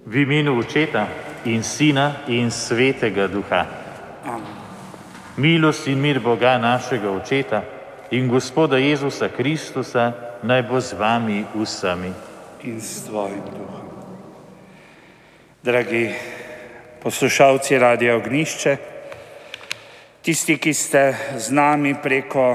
V imenu Očeta in Sina in Svetega Duha. Amen. Milost in mir Boga našega Očeta in Gospoda Jezusa Kristusa naj bo z vami vsemi. In s tvojim duhom. Dragi poslušalci Radia Ognjišče, tisti, ki ste z nami preko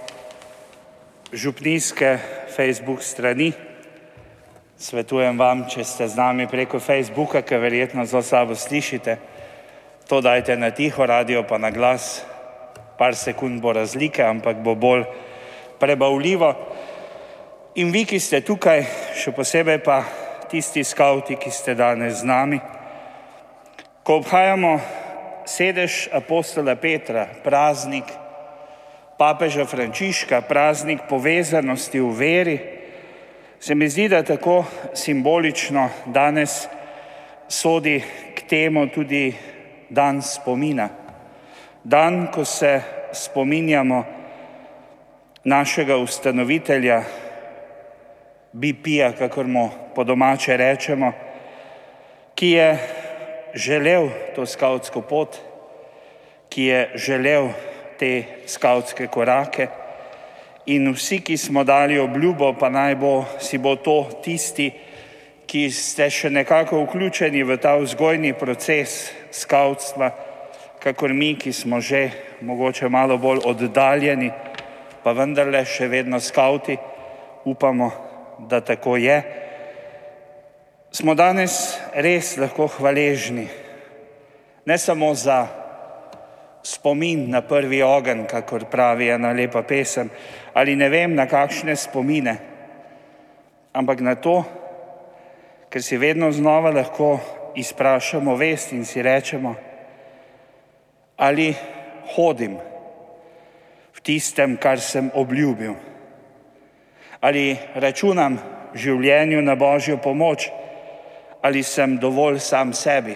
župnijske Facebook strani, svetujem vam, če ste z nami preko Facebooka, ker verjetno zelo slabo slišite, to dajte na tiho, radio pa na glas, par sekund bo razlike, ampak bo bolj prebavljivo. In vi, ki ste tukaj, še posebej pa tisti skavti, ki ste danes z nami, ko obhajamo sedež apostola Petra, praznik papeža Frančiška, praznik povezanosti v veri, se mi zdi, da tako simbolično danes sodi k temu tudi dan spomina. Dan, ko se spominjamo našega ustanovitelja, BP-ja, kakor mu po domače rečemo, ki je želel to skavtsko pot, ki je želel te skavtske korake, in vsi, ki smo dali obljubo, pa naj bo, si bo to tisti, ki ste še nekako vključeni v ta vzgojni proces skavtstva, kakor mi, ki smo že mogoče malo bolj oddaljeni, pa vendarle še vedno skavti, upamo, da tako je. Smo danes res lahko hvaležni, ne samo za spomin na prvi ogenj, kakor pravi ena lepa pesem, ali ne vem na kakšne spomine, ampak na to, ker si vedno znova lahko izprašamo vest in si rečemo, ali hodim v tistem, kar sem obljubil, ali računam v življenju na Božjo pomoč, ali sem dovolj sam sebi,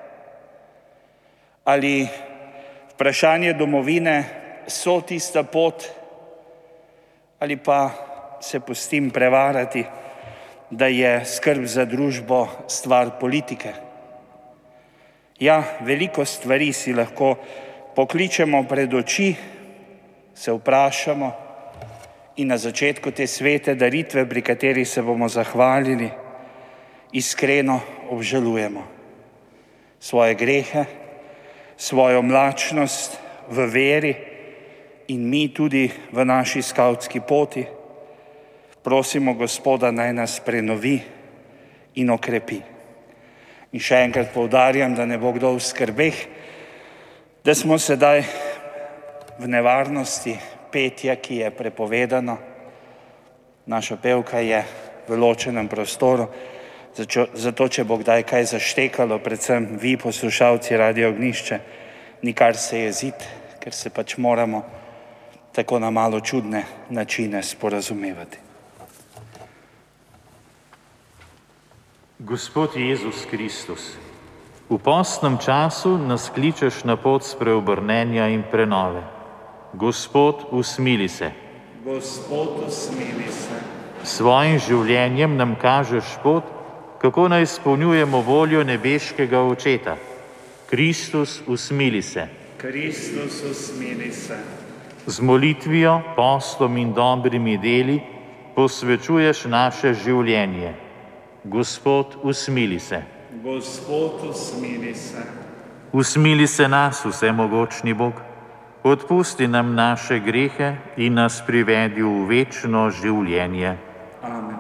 ali vprašanje domovine so tista pot, ali pa se pustim prevarati, da je skrb za družbo stvar politike. Ja, veliko stvari si lahko pokličemo pred oči, se vprašamo in na začetku te svete daritve, pri kateri se bomo zahvalili, iskreno obžalujemo svoje grehe, svojo mlačnost v veri in mi tudi v naši skavtski poti. Prosimo Gospoda, naj nas prenovi in okrepi. In še enkrat poudarjam, da ne bo kdo v skrbeh, da smo sedaj v nevarnosti petja, ki je prepovedano. Naša pevka je v ločenem prostoru, zato če bo kdaj kaj zaštekalo, predvsem vi, poslušalci Radia Ognjišče, nikar se jeziti, ker se pač moramo tako na malo čudne načine sporazumevati. Gospod Jezus Kristus, v postnem času nas kličeš na pot spreobrnenja in prenove. Gospod, usmili se. Gospod, usmili se. S svojim življenjem nam kažeš pot, kako naj izpolnjujemo voljo nebeškega Očeta. Kristus, usmili se. Kristus, usmili se. Z molitvijo, postom in dobrimi deli posvečuješ naše življenje. Gospod, usmili se. Gospod, usmili se. Usmili se nas, vsemogočni Bog. Odpusti nam naše grehe in nas privedi v večno življenje. Amen.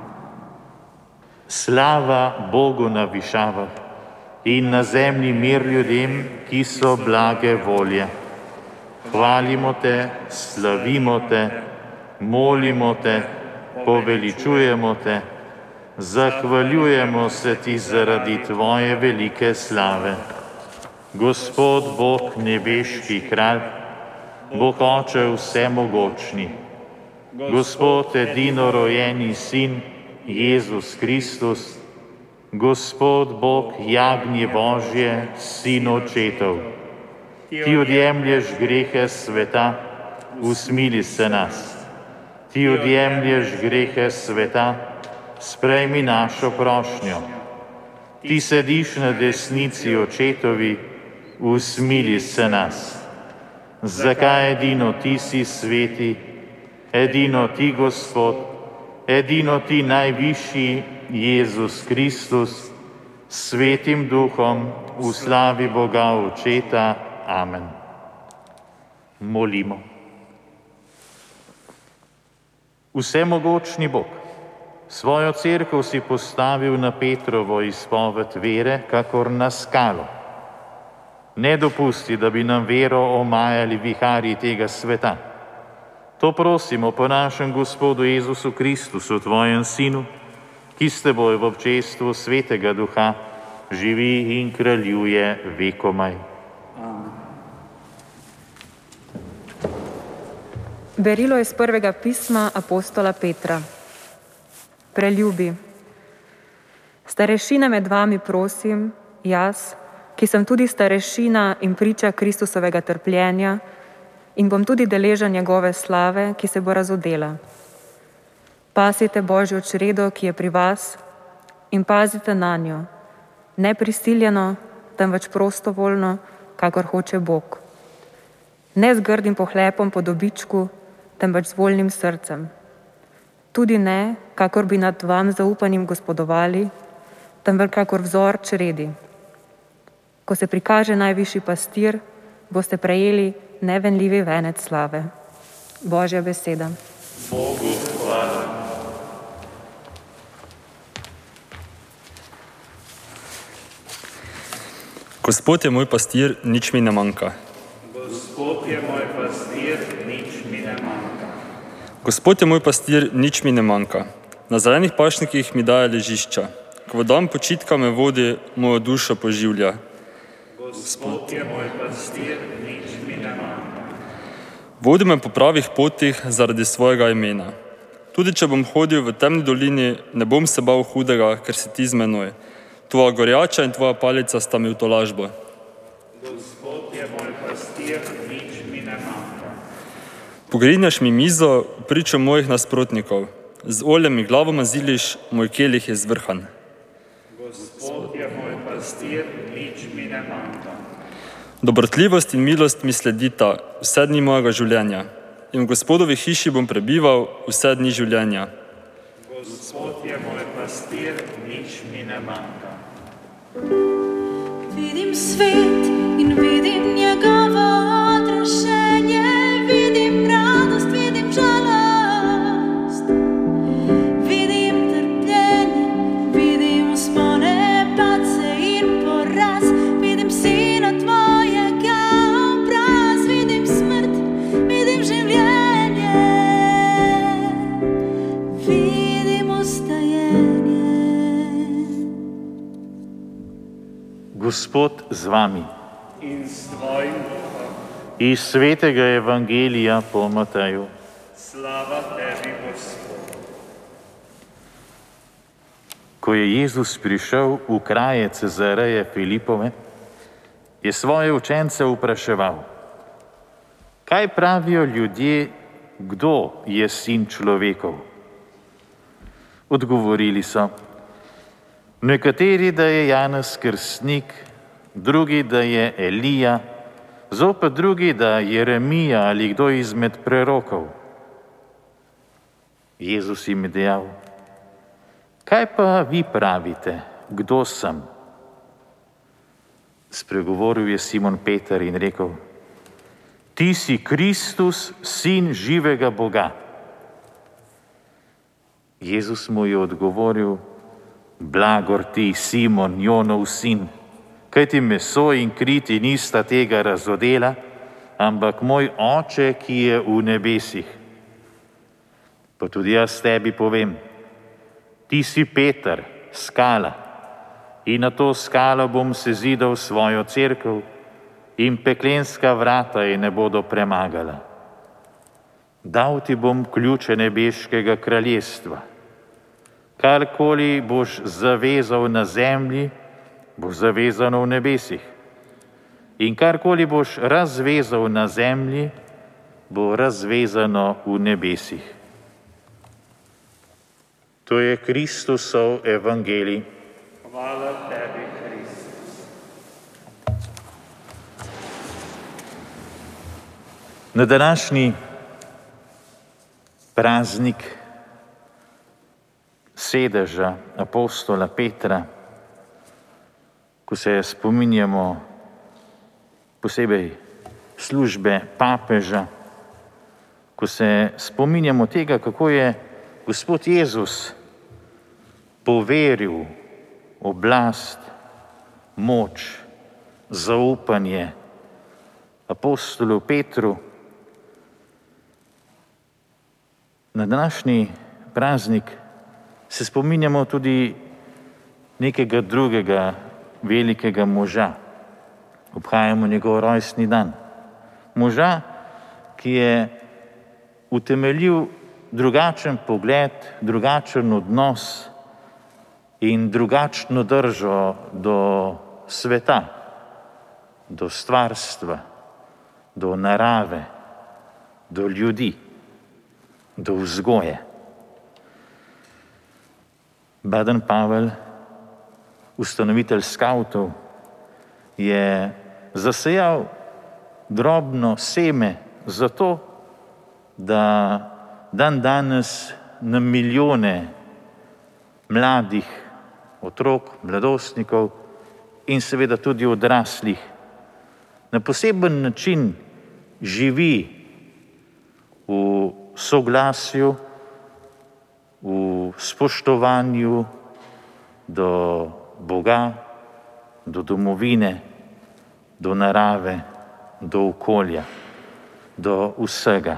Slava Bogu na višavah in na zemlji mir ljudem, ki so blage volje. Hvalimo te, slavimo te, molimo te, poveličujemo te, zahvaljujemo se ti zaradi tvoje velike slave. Gospod Bog, nebeški kralj, Bog Oče vsemogočni, Gospod edino rojeni Sin, Jezus Kristus, Gospod Bog, jagnje Božje, Sin Očetov. Ti odjemlješ grehe sveta, usmili se nas. Ti odjemlješ grehe sveta, sprejmi našo prošnjo. Ti sediš na desnici očetovi, usmili se nas. Zakaj edino Ti si sveti, edino Ti, Gospod, edino Ti, najvišji Jezus Kristus, s Svetim Duhom, v slavi Boga Očeta. Amen. Molimo. Vsemogočni Bog, svojo cerkev si postavil na Petrovo izpoved vere, kakor na skalo. Ne dopusti, da bi nam vero omajali viharji tega sveta. To prosimo po našem Gospodu Jezusu Kristusu, Tvojem Sinu, ki s Teboj v občestvu Svetega Duha živi in kraljuje vekomaj. Berilo iz prvega pisma apostola Petra. Preljubi. Starešine med vami prosim, jaz, ki sem tudi starešina in priča Kristusovega trpljenja in bom tudi deležen njegove slave, ki se bo razodela. Pasite Božjo čredo, ki je pri vas, in pazite na njo, ne prisiljeno, temveč prostovoljno, kakor hoče Bog. Ne z grdim pohlepom po dobičku, temveč z voljnim srcem. Tudi ne, kakor bi nad vam zaupanim gospodovali, temveč kakor vzor čredi. Ko se prikaže najvišji pastir, boste prejeli nevenljivi venec slave. Božja beseda. Bogu hvala. Gospod je moj pastir, nič mi ne manjka. Gospod je moj pastir, nič mi ne manjka. Gospod je moj pastir, nič mi ne manjka. Na zelenih pašnikih mi daje ležišča. K vodam počitka me vodi, mojo dušo poživlja. Gospod je moj pastir, nič mi ne manjka. Vodi me po pravih potih zaradi svojega imena. Tudi če bom hodil v temni dolini, ne bom se bal hudega, ker si Ti z menoj. Tvoja gorjača in tvoja palica sta mi v tolažbo. Gospod je moj pastir, nič mi ne manjka. Pogrinjaš mi mizo v pričo mojih nasprotnikov. Z oljem mi glavo maziliš, moj kelih je zvrhan. Gospod je moj pastir, nič mi ne manjka. Dobrotljivost in milost mi sledita vse dni mojega življenja. In v Gospodovi hiši bom prebival vse dni življenja. Gospod je moj pastir, nič mi ne manjka. Vidim svet in vidim njegovo odrešenje, vidim radost, vidim žalost, vidim trpljenje, vidim vzpone, padce in poraz, vidim Sina Tvojega obraz, vidim smrt, vidim življenje, vidim ustajenje. Gospod z vami. In s Tvojim Duhom. Iz Svetega Evangelija po Mateju. Slava Tebi, Gospod. Ko je Jezus prišel v kraje Cezareje Filipove, je svoje učence vpraševal: Kaj pravijo ljudje, kdo je Sin človekov? Odgovorili so: nekateri, da je Janez Krstnik, drugi, da je Elija, zopet drugi, da je Jeremija ali kdo izmed prerokov. Jezus jim je dejal: kaj pa vi pravite, kdo sem? Spregovoril je Simon Peter in rekel: Ti si Kristus, Sin živega Boga. Jezus mu je odgovoril: blagor ti, Simon, Jonov sin, kajti meso in kri ti nista tega razodela, ampak moj Oče, ki je v nebesih. Pa tudi jaz tebi povem, ti si Peter, skala, in na to skalo bom sezidal svojo cerkev in peklenska vrata je ne bodo premagala. Dal ti bom ključe nebeškega kraljestva. Karkoli boš zavezal na zemlji, bo zavezano v nebesih. In karkoli boš razvezal na zemlji, bo razvezano v nebesih. To je Kristusov evangelij. Hvala tebi, Kristus. Na današnji praznik sedeža apostola Petra, ko se spominjamo posebej službe papeža, ko se spominjamo tega, kako je Gospod Jezus poveril oblast, moč, zaupanje apostolu Petru. Na današnji praznik se spominjamo tudi nekega drugega velikega moža. Obhajamo njegov rojstni dan. Moža, ki je utemeljil drugačen pogled, drugačen odnos in drugačno držo do sveta, do stvarstva, do narave, do ljudi, do vzgoje. Baden Pavel, ustanovitelj skavtov, je zasejal drobno seme za to, da danes na milijone mladih otrok, mladostnikov in seveda tudi odraslih na poseben način živi v soglasju, v spoštovanju do Boga, do domovine, do narave, do okolja, do vsega.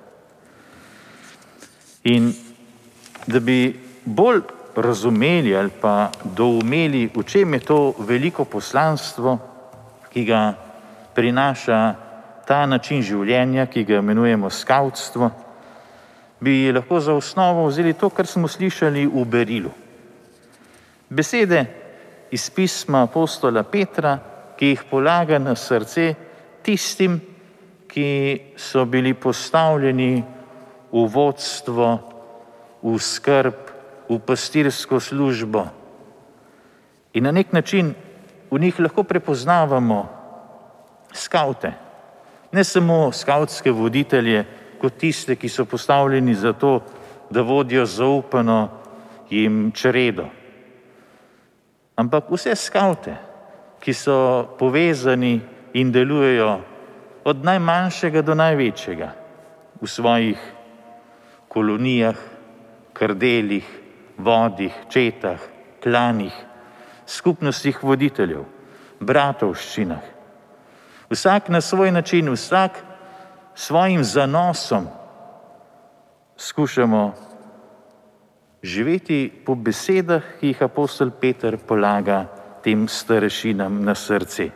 In da bi bolj razumeli ali pa doumeli, v čem je to veliko poslanstvo, ki ga prinaša ta način življenja, ki ga imenujemo skavtstvo, bi lahko za osnovo vzeli to, kar smo slišali v berilu. Besede iz pisma apostola Petra, ki jih polaga na srce tistim, ki so bili postavljeni v vodstvo, v skrb, v pastirsko službo. In na nek način v njih lahko prepoznavamo skavte. Ne samo skavtske voditelje, kot tiste, ki so postavljeni za to, da vodijo zaupano jim čredo. Ampak vse skavte, ki so povezani in delujejo od najmanjšega do največjega v svojih kolonijah, krdelih, vodih, četah, klanih, skupnostih voditeljev, bratovščinah. Vsak na svoj način, vsak svojim zanosom skušamo živeti po besedah, ki jih apostol Peter polaga tem starešinam na srce.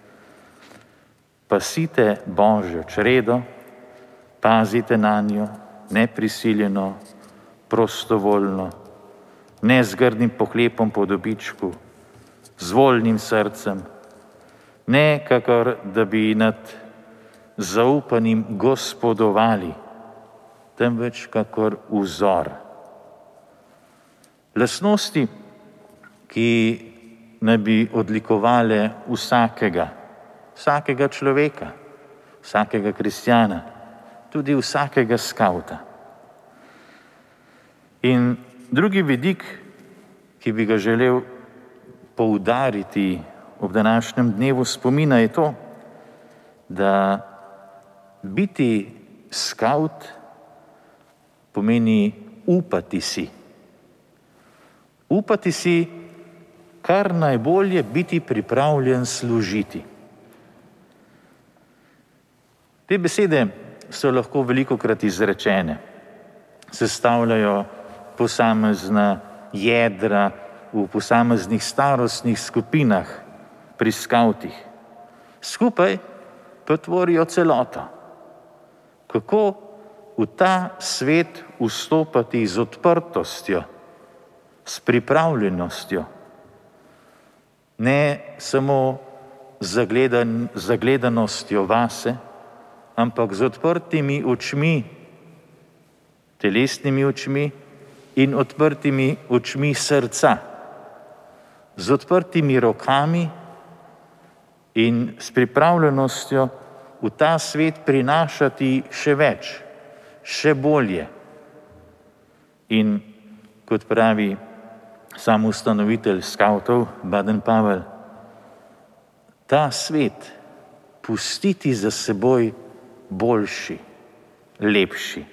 Pasite Božjo čredo, pazite nanjo, neprisiljeno, prostovoljno, ne z grdnim pohlepom po dobičku, z voljnim srcem, ne kakor da bi nad zaupanim gospodovali, temveč kakor vzor. Lastnosti, ki naj bi odlikovale vsakega človeka, vsakega kristjana, tudi vsakega skavta. In drugi vidik, ki bi ga želel poudariti ob današnjem dnevu spomina, je to, da biti skavt pomeni upati si. Upati si kar najbolje, biti pripravljen služiti. Te besede so lahko velikokrat izrečene, sestavljajo posamezna jedra v posameznih starostnih skupinah pri skavtih. Skupaj pa tvorijo celoto. Kako v ta svet vstopati z odprtostjo, s pripravljenostjo, ne samo zagledanostjo vase, ampak z odprtimi očmi, telesnimi očmi in odprtimi očmi srca. z odprtimi rokami in s pripravljenostjo v ta svet prinašati še več, še bolje. In kot pravi sam ustanovitelj skavtov Baden-Powell, ta svet pustiti za seboj boljši, lepši.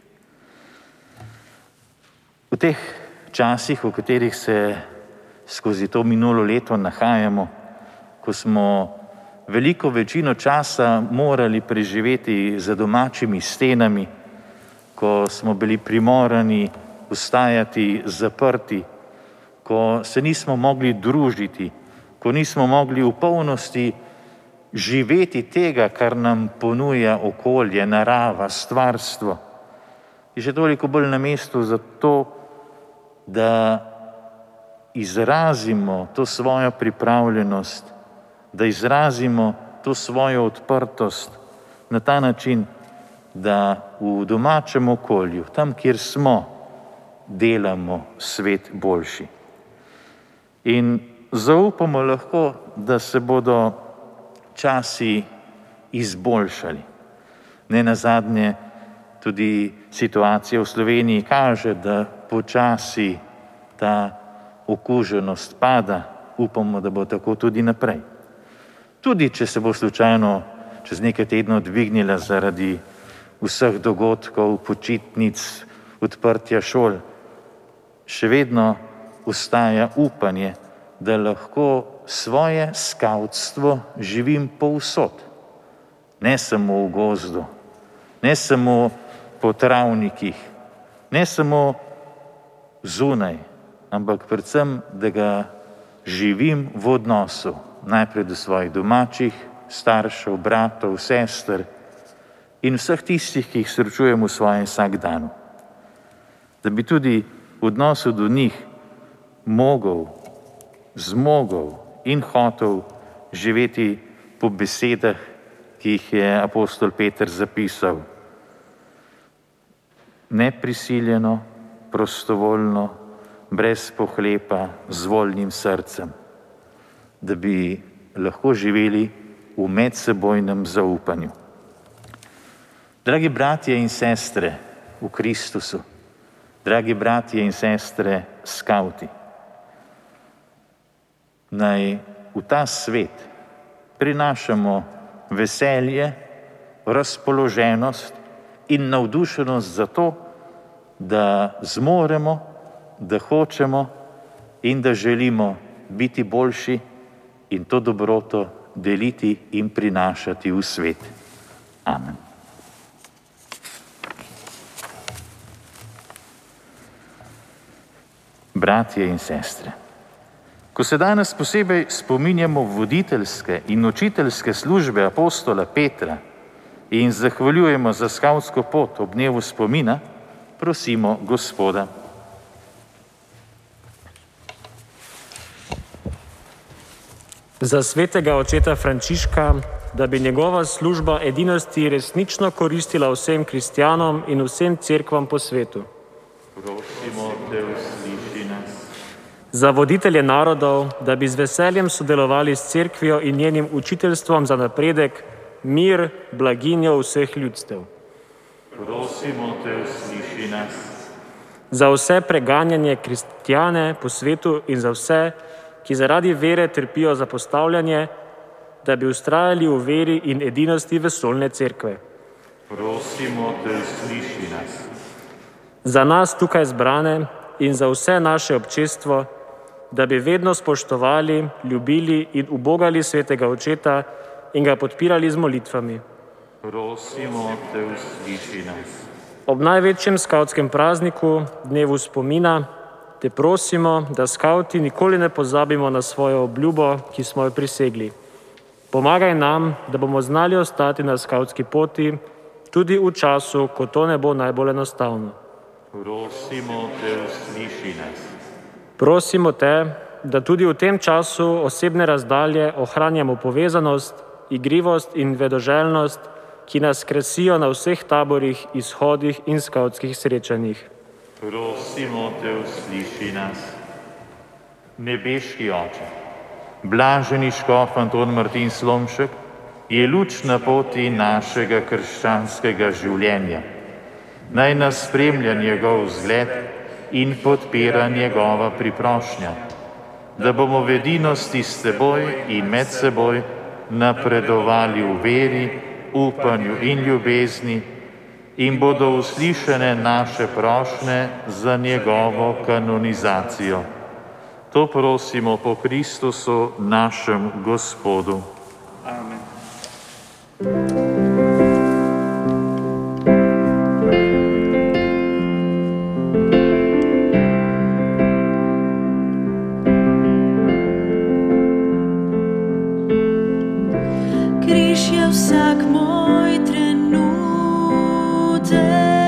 V teh časih, v katerih se skozi to minulo leto nahajamo, ko smo veliko večino časa morali preživeti za domačimi stenami, ko smo bili primorani ostajati zaprti, ko se nismo mogli družiti, ko nismo mogli v polnosti živeti tega, kar nam ponuja okolje, narava, stvarstvo, je še toliko bolj na mestu za to, da izrazimo to svojo pripravljenost, da izrazimo to svojo odprtost na ta način, da v domačem okolju, tam, kjer smo, delamo svet boljši. In zaupamo lahko, da se bodo časi izboljšali. Nenazadnje tudi situacija v Sloveniji kaže, da počasi ta okuženost pada. Upamo, da bo tako tudi naprej. Tudi če se bo slučajno čez nekaj tednov dvignila zaradi vseh dogodkov, počitnic, odprtja šol, še vedno ostaja upanje, da lahko svoje skavtstvo živim povsod. Ne samo v gozdu, ne samo po travnikih, ne samo zunaj, ampak predvsem, da ga živim v odnosu, najprej do svojih domačih, staršev, bratov, sester in vseh tistih, ki jih srečujem v svojem vsakdanu. Da bi tudi v odnosu do njih zmogel in hotel živeti po besedah, ki jih je apostol Peter zapisal. Neprisiljeno, prostovoljno, brez pohlepa, z voljnim srcem, da bi lahko živeli v medsebojnem zaupanju. Dragi bratje in sestre v Kristusu, dragi bratje in sestre skavti, naj v ta svet prinašamo veselje, razpoloženost in navdušenost za to, da zmoremo, da hočemo in da želimo biti boljši in to dobroto deliti in prinašati v svet. Amen. Bratje in sestre, ko se danes posebej spominjamo voditeljske in učiteljske službe apostola Petra in zahvaljujemo za skavtsko pot ob dnevu spomina, prosimo Gospoda. Za svetega očeta Frančiška, da bi njegova služba edinosti resnično koristila vsem kristjanom in vsem cerkvam po svetu. Prosimo te, usliši nas. Za voditelje narodov, da bi z veseljem sodelovali s cerkvijo in njenim učiteljstvom za napredek, mir, blaginjo vseh ljudstev. Prosimo te, usliši nas. Za vse preganjanje kristjane po svetu in za vse, ki zaradi vere trpijo zapostavljanje, da bi vztrajali v veri in edinosti vesoljne cerkve. Prosimo te, usliši nas. Za nas tukaj zbrane in za vse naše občestvo, da bi vedno spoštovali, ljubili in ubogali svetega očeta in ga podpirali z molitvami. Prosimo te, usliši nas. Ob največjem skavtskem prazniku, dnevu spomina, te prosimo, da skavti nikoli ne pozabimo na svojo obljubo, ki smo jo prisegli. Pomagaj nam, da bomo znali ostati na skavtski poti, tudi v času, ko to ne bo najbolj enostavno. Prosimo te, usliši nas. Prosimo te, da tudi v tem času osebne razdalje ohranjamo povezanost, igrivost in vedoželjnost, ki nas krasijo na vseh taborih, izhodih in skavtskih srečanjih. Prosimo te, usliši nas. Nebeški Oče, blaženi škof Anton Martin Slomšek je luč na poti našega krščanskega življenja. Naj nas spremlja njegov vzgled in podpira njegova priprošnja, da bomo v edinosti s seboj in med seboj napredovali v veri, upanju in ljubezni in bodo uslišane naše prošnje za njegovo kanonizacijo. To prosimo po Kristusu, našem Gospodu. Amen. Križ je vsak moj trenutek,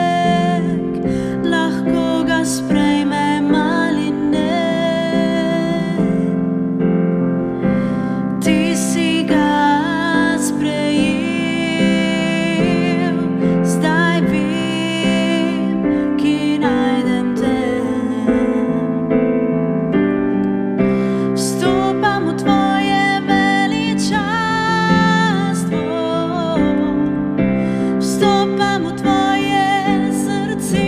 lahko ga sprejmem ali ne. Ti si ga sprejel, zdaj vem, ki najdem te. Vstopam v tvoje veličastvo, vstopam v tvoje srce,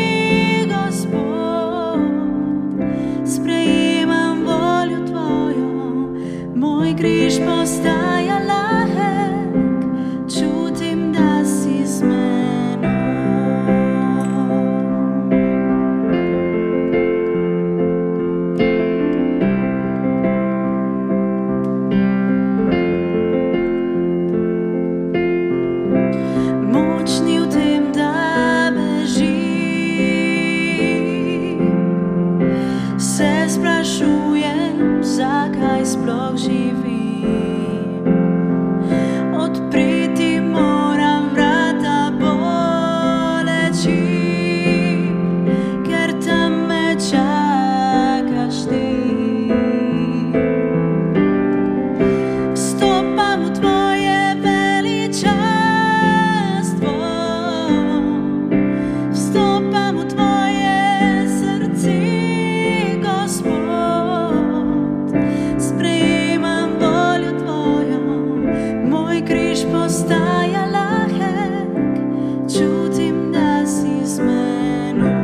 Gospod. Sprejemam voljo tvojo, moj križ postaja lahek, čutim, da si z menoj. Močni v tem, da bežim, se sprašujem, zakaj sploh živim. Odpreti moram vrata boleči, ker tam me čakaš ti. Vstopam v tvoje veličastvo, vstopam v tvoje srce, Gospod. Sprejemam voljo tvojo, moj križ postaja lahek, čutim, da si z menoj.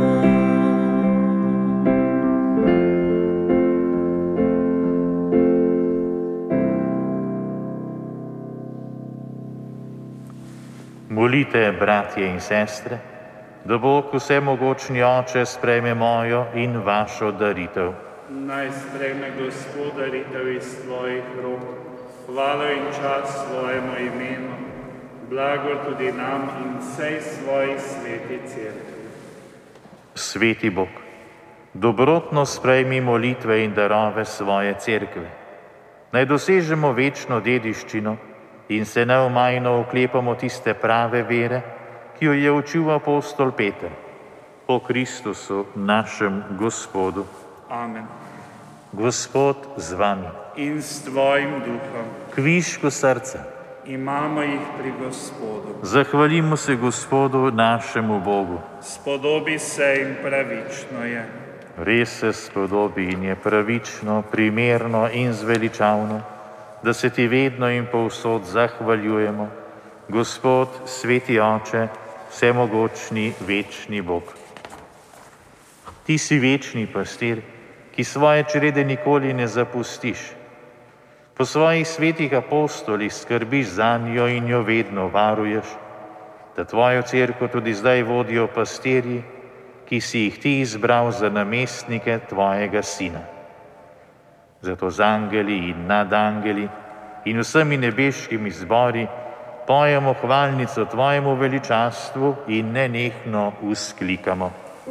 Molite, bratje in sestre, da Bog vsemogočni Oče sprejme mojo in vašo daritev. Naj sprejme Gospod daritev iz tvojih rok, hvalo in čast svojemu imenu, blago tudi nam in vsej svoji sveti cerkvi. Sveti Bog, dobrotno sprejmi molitve in darove svoje cerkve. Naj dosežemo večno dediščino in se neomajno oklepamo tiste prave vere, ki jo je učil apostol Peter. Po Kristusu, našem Gospodu. Amen. Gospod z vami, In s tvojim duhom kvišku srca, imamo jih pri Gospodu. zahvalimo se Gospodu našemu Bogu. Spodobi se in pravično je. Res se spodobi in je pravično, primerno in zveličavno, da se ti vedno in povsod zahvaljujemo, Gospod, sveti Oče, vsemogočni, večni Bog. Ti si večni pastir, ki svoje črede nikoli ne zapustiš. Po svojih svetih apostolih skrbiš zanjo in jo vedno varuješ, da tvojo cerkev tudi zdaj vodijo pastirji, ki si jih ti izbral za namestnike tvojega Sina. Zato z angeli in nad angeli in vsemi nebeškimi zbori pojemo hvalnico tvojemu veličastvu in nenehno vzklikamo.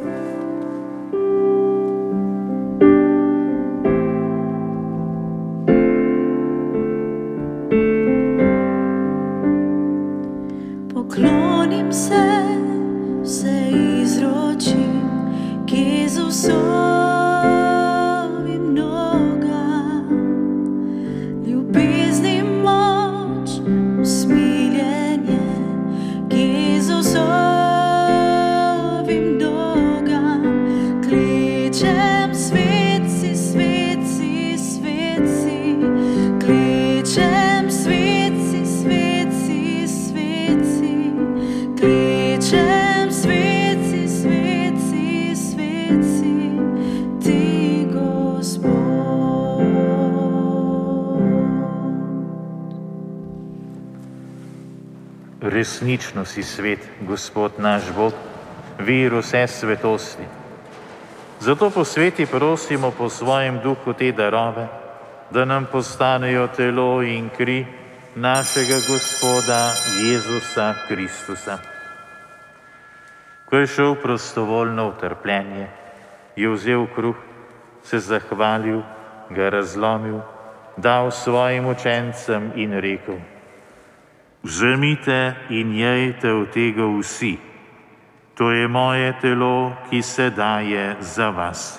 Poklonim se, vse izročim, k Jezusovim nogam. Ljubezni moč, usmiljenje, k Jezusovim nogam. Resnično si svet, Gospod naš Bog, vir vse svetosti. Zato po sveti prosimo po svojem duhu te darove, da nam postanejo telo in kri našega Gospoda Jezusa Kristusa. Ko je šel prostovoljno v trpljenje, je vzel kruh, se zahvalil, ga razlomil, dal svojim učencem in rekel: Vzemite in jejte od tega vsi. To je moje telo, ki se daje za vas.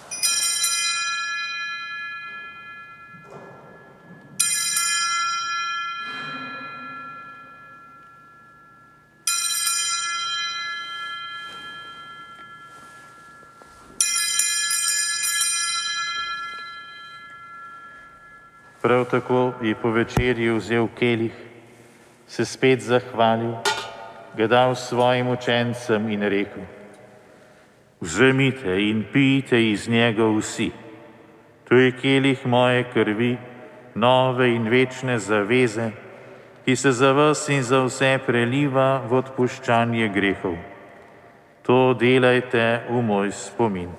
Prav tako je po večerji vzel kelih, se spet zahvalil, ga dal svojim učencem in rekel: Vzemite in pijte iz njega vsi. To je kelih moje krvi, nove in večne zaveze, ki se za vas in za vse preliva v odpuščanje grehov. To delajte v moj spomin.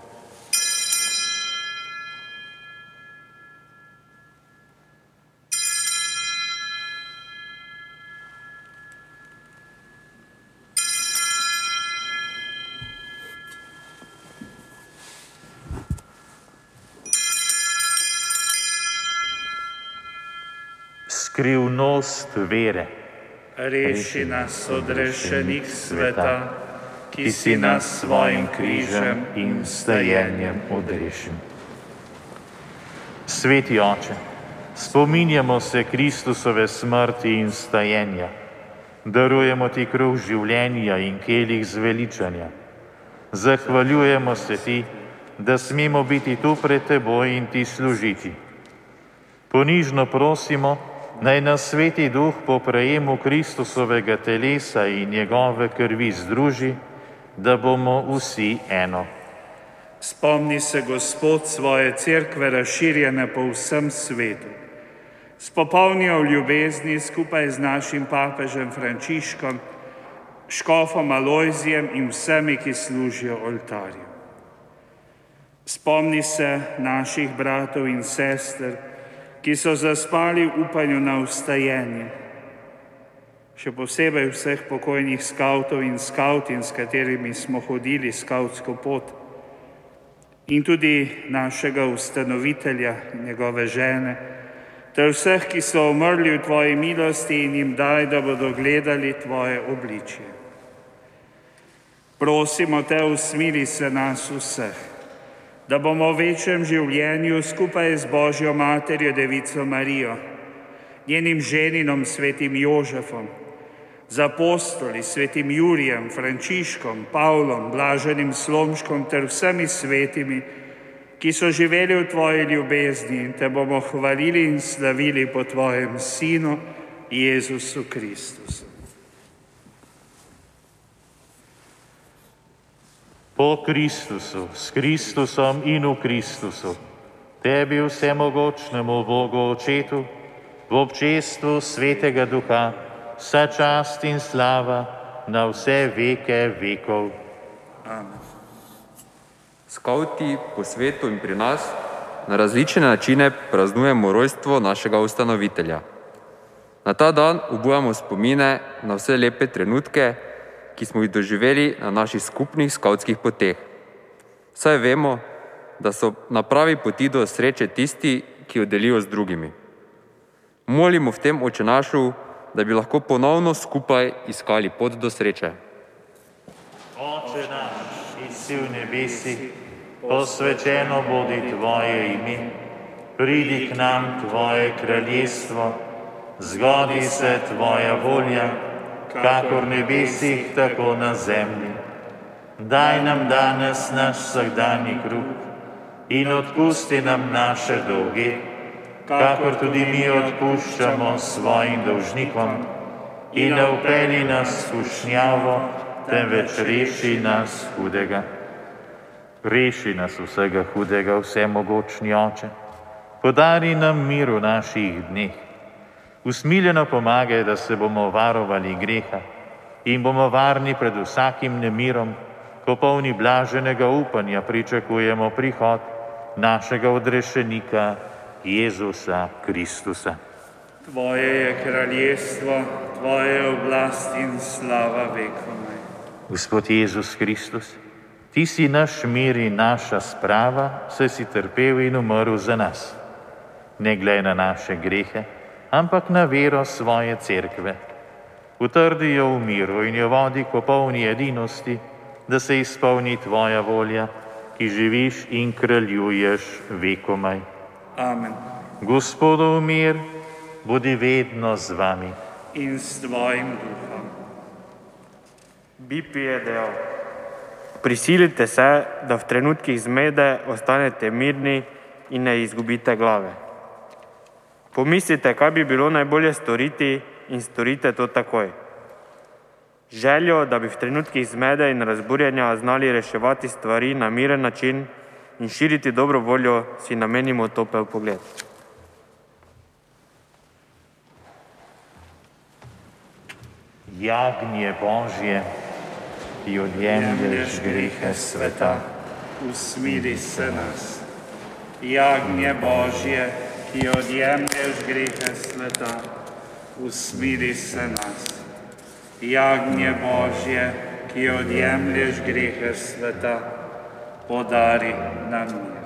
Skrivnost vere. Reši nas od rešenih sveta, ki si nas s svojim križem in stajenjem odrešil. Sveti Oče, spominjamo se Kristusove smrti in stajenja. Darujemo ti kruh življenja in kelih zveličanja. Zahvaljujemo se ti, da smemo biti tu pred teboj in ti služiti. Ponižno prosimo, naj nas Sveti Duh po prejemu Kristusovega telesa in njegove krvi združi, da bomo vsi eno. Spomni se, Gospod, svoje cerkve razširjene po vsem svetu. Spopolni jo v ljubezni skupaj z našim papežem Frančiškom, škofom Alojzijem in vsemi, ki služijo oltarju. Spomni se naših bratov in sester, ki so zaspali v upanju na vstajenje. Še posebej vseh pokojnih skavtov in skavtin, s katerimi smo hodili skavtsko pot. In tudi našega ustanovitelja in njegove žene, ter vseh, ki so umrli v tvoji milosti, in jim daj, da bodo gledali tvoje obličje. Prosimo te, usmili se nas vseh, da bomo v večjem življenju skupaj z Božjo materjo Devico Marijo, njenim ženinom svetim Jožefom, z apostoli svetim Jurijem, Frančiškom, Pavlom, Blaženim Slomškom ter vsemi svetimi, ki so živeli v tvoji ljubezni, in te bomo hvalili in slavili po tvojem Sinu, Jezusu Kristusu. Po Kristusu, s Kristusom in v Kristusu, tebi vsemogočnemu Bogu Očetu, v občestvu Svetega Duha, vsa čast in slava na vse veke vekov. Amen. Skavti po svetu in pri nas na različne načine praznujemo rojstvo našega ustanovitelja. Na ta dan obujamo spomine na vse lepe trenutke, ki smo jih doživeli na naših skupnih skavtskih poteh. Saj vemo, da so na pravi poti do sreče tisti, ki jo delijo z drugimi. Molimo v tem Očenašu, da bi lahko ponovno skupaj iskali pot do sreče. Oče naš, ki si v nebesih, posvečeno bodi tvoje ime, pridi k nam tvoje kraljestvo, zgodi se tvoja volja, kakor v nebesih, tako na zemlji. Daj nam danes naš vsakdanji kruh in odpusti nam naše dolge, kakor tudi mi odpuščamo svojim dolžnikom, in ne vpelji nas v skušnjavo, temveč reši nas hudega. Reši nas vsega hudega, vsemogočni Oče. Podari nam mir v naših dneh, Usmiljeno pomagaj, da se bomo varovali greha in bomo varni pred vsakim nemirom, ko polni blaženega upanja pričakujemo prihod našega odrešenika Jezusa Kristusa. Tvoje je kraljestvo, Tvoje je oblast in slava vekomaj. Gospod Jezus Kristus, Ti si naš mir in naša sprava, saj si trpel in umrl za nas. Ne glej na naše grehe, ampak na vero svoje cerkve. Utrdi jo v miru in jo vodi k popolni edinosti, da se izpolni Tvoja volja, ki živiš in kraljuješ vekomaj. Amen. Gospodov mir, bodi vedno z vami. In s Tvojim duhom. Bipi je dejal: prisilite se, da v trenutkih zmede ostanete mirni in ne izgubite glave. Pomislite, kaj bi bilo najbolje storiti in storite to takoj. Željo, da bi v trenutkih zmede in razburjenja znali reševati stvari na miren način in širiti dobro voljo, si namenimo topel pogled. Jagnje Božje, ki odjemlješ grehe sveta, usmiri se nas. Jagnje Božje, ki odjemlješ grehe sveta, usmiri se nas. Jagnje Božje, ki odjemlješ grehe sveta, podari nam mir.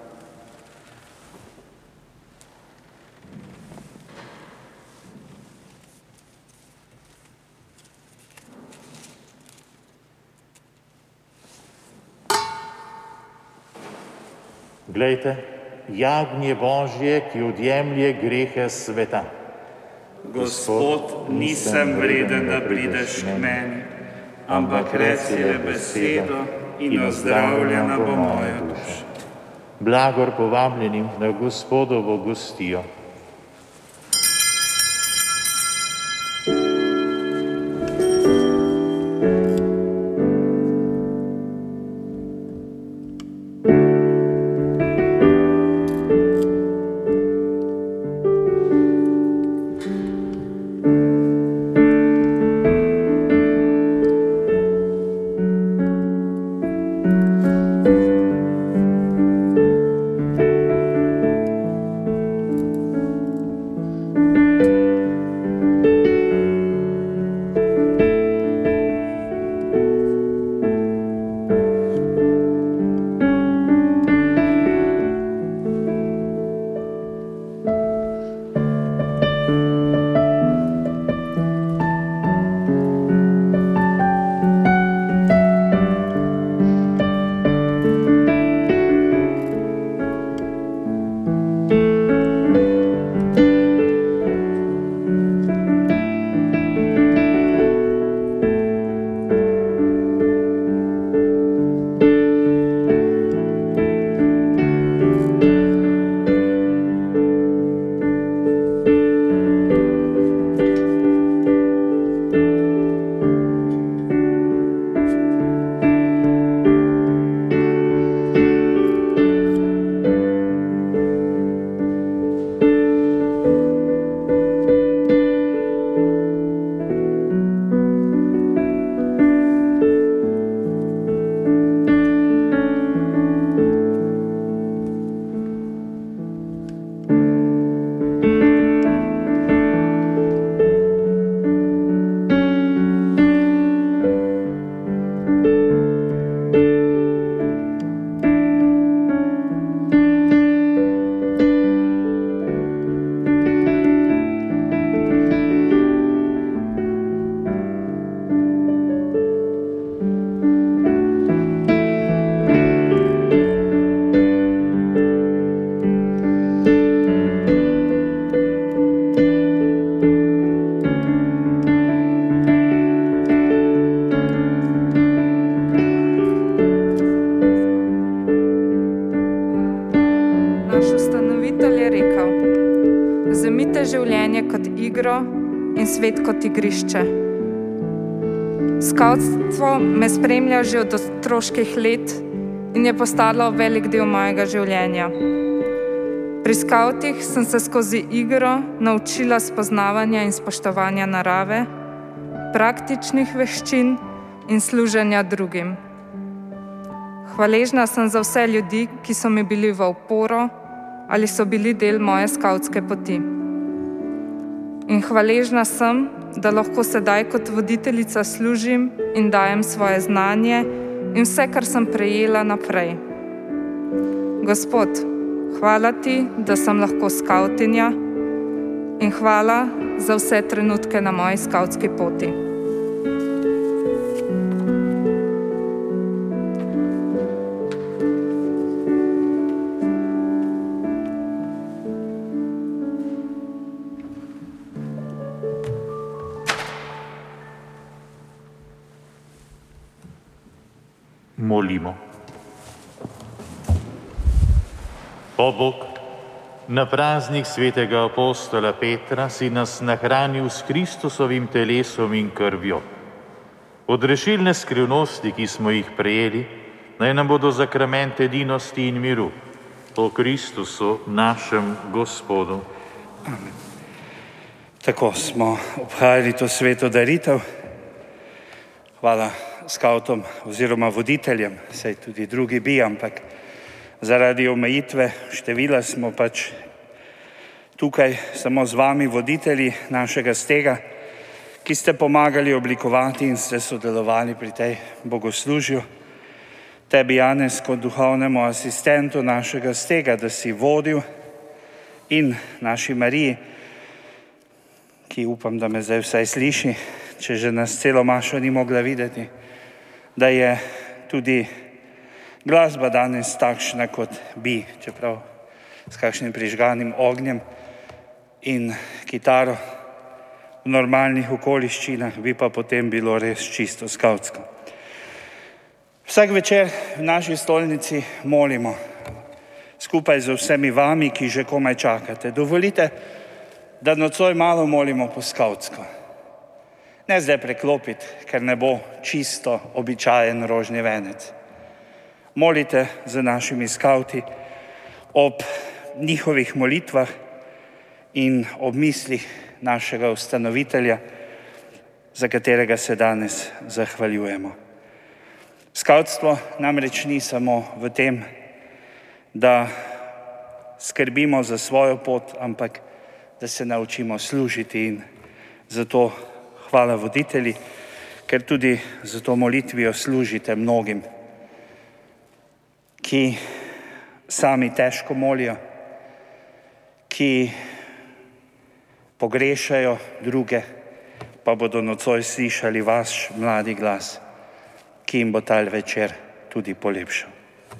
Glejte, jagnje Božje, ki odjemlje grehe sveta. Gospod, nisem vreden, da prideš k meni, ampak reci le besedo in ozdravljena bo moja duša. Blagor povabljenim, da Gospodovo gostijo. In svet kot igrišče. Skavtstvo me spremlja že od otroških let in je postalo velik del mojega življenja. Pri skavtih sem se skozi igro naučila spoznavanja in spoštovanja narave, praktičnih veščin in služenja drugim. Hvaležna sem za vse ljudi, ki so mi bili v oporo ali so bili del moje skavtske poti. In hvaležna sem, da lahko sedaj kot voditeljica služim in dajem svoje znanje in vse, kar sem prejela, naprej. Gospod, hvala ti, da sem lahko skavtinja in hvala za vse trenutke na moji skavtski poti. Molimo. O Bog, na praznik svetega apostola Petra si nas nahranil s Kristusovim telesom in krvjo. Odrešilne skrivnosti, ki smo jih prejeli, naj nam bodo zakrament edinosti in miru. Po Kristusu, našem Gospodu. Amen. Tako smo obhajali to sveto daritev. Hvala skavtom oziroma voditeljem, saj tudi drugi bi, ampak zaradi omejitve števila smo pač tukaj samo z vami, voditelji našega stega, ki ste pomagali oblikovati in ste sodelovali pri tej bogoslužju. Tebi, Janez, kot duhovnemu asistentu našega stega, da si vodil, in naši Mariji, ki upam, da me zdaj vsaj sliši, če že nas celo mašo ni mogla videti, da je tudi glasba danes takšna, kot bi, čeprav s kakšnim prižganim ognjem in kitaro v normalnih okoliščinah, bi pa potem bilo res čisto skavtsko. Vsak večer v naši stolnici molimo, skupaj z vsemi vami, ki že komaj čakate. Dovolite, da nocoj malo molimo po skavtsko. Ne zdaj preklopiti, ker ne bo čisto običajen rožni venec. Molite za našimi skavti ob njihovih molitvah in ob mislih našega ustanovitelja, za katerega se danes zahvaljujemo. Skavtstvo namreč ni samo v tem, da skrbimo za svojo pot, ampak da se naučimo služiti, in zato hvala voditelji, ker tudi za to molitvijo služite mnogim, ki sami težko molijo, ki pogrešajo druge, pa bodo nocoj slišali vaš mladi glas, ki jim bo ta večer tudi polepšal.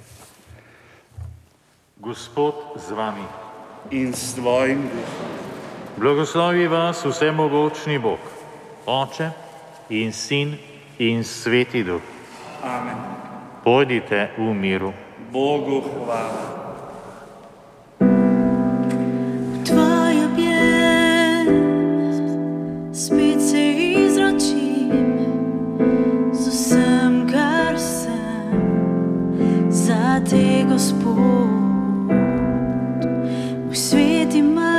Gospod z vami. In s tvojim duhom. Blagoslovi vas vsemogočni Bog, Oče in Sin in Sveti Duh. Amen. Pojdite v miru. Bogu hvala. Tvoj objem, spet se izročim z vsem, kar sem, za te, Gospod. Moj svet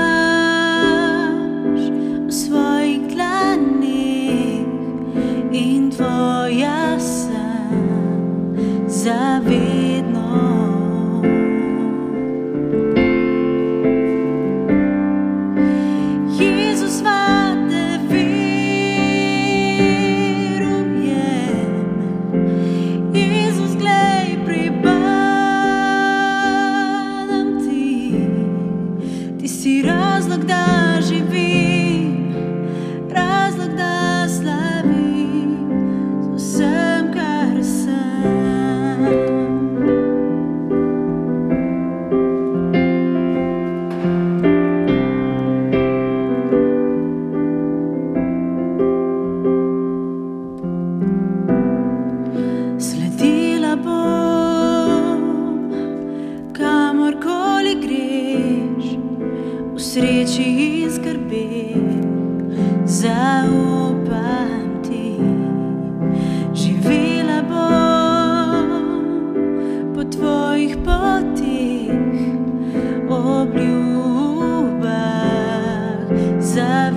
imaš v svojih dlanih in tvoja sem zavedno.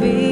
vi.